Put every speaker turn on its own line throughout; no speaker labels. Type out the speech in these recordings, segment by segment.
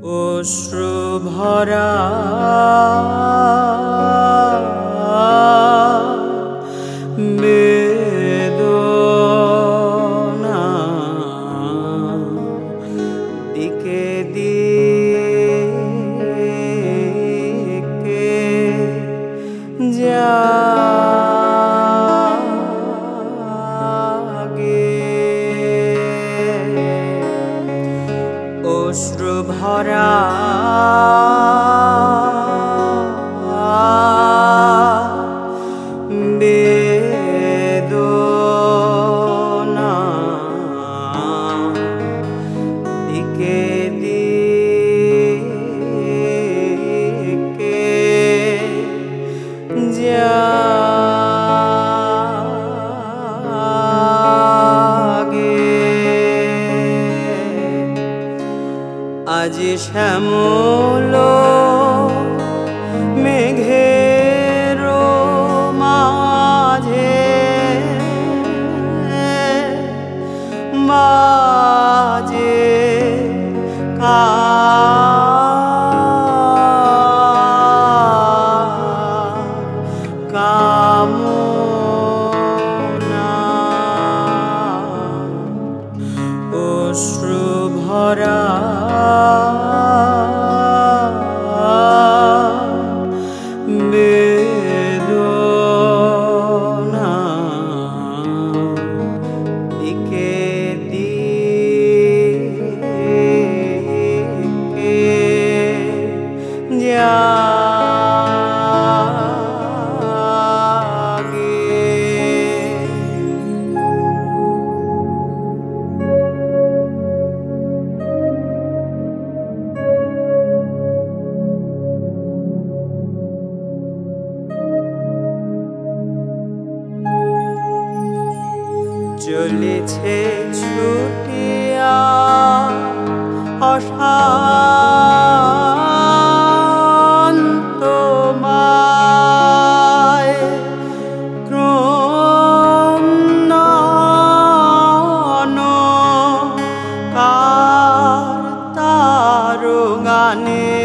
অশ্রু ভরা বেদনা দিকে দিকে জাগে অশ্রু ভরা বেদনা দিকে দিকে জাগে আজ শ্যামল মেঘের মাঝে বাজে কামনা অশ্রু ভরা বেদনা দিকে দিকে জাগে চলেছে ছুটিয়া অশান্ত মায় ক্রন্দন কার গানে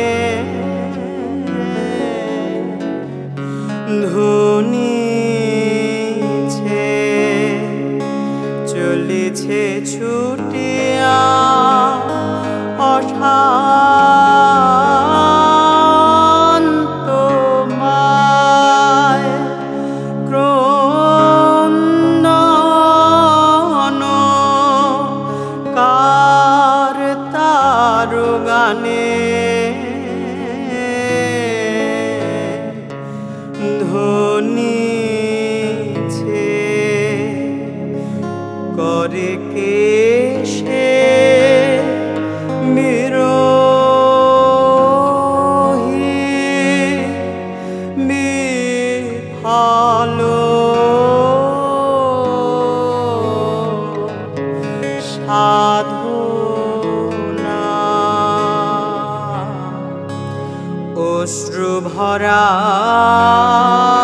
ধুনিছে চলেছে ছুটিয়া অশান্ত মায় ক্রন্দন কার তার গানে ধ্বনিছে করে কে সে বিরোহী বিফল সাধনা অশ্রু ভরা